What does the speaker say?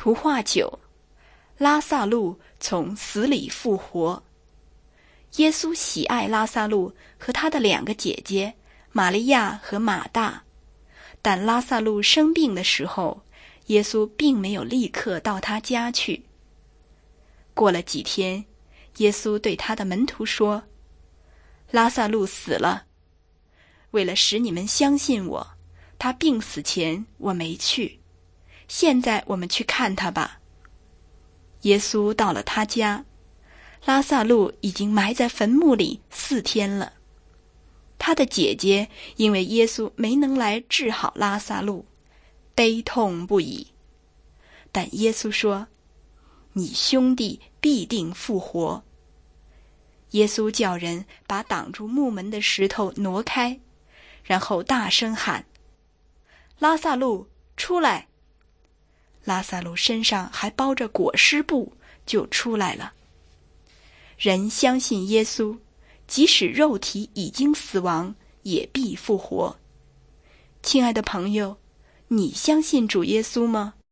图画9，拉撒路从死里复活。耶稣喜爱拉撒路和他的2个姐姐玛利亚和马大，但拉撒路生病的时候，耶稣并没有立刻到他家去。过了几天，耶稣对他的门徒说：拉撒路死了，为了使你们相信我，他病死前我没去，现在我们去看他吧。耶稣到了他家，拉撒路已经埋在坟墓里4天了。他的姐姐因为耶稣没能来治好拉撒路，悲痛不已。但耶稣说：你兄弟必定复活。耶稣叫人把挡住墓门的石头挪开，然后大声喊：拉撒路，出来！拉撒路身上还包着裹尸布，就出来了。人相信耶稣，即使肉体已经死亡，也必复活。亲爱的朋友，你相信主耶稣吗？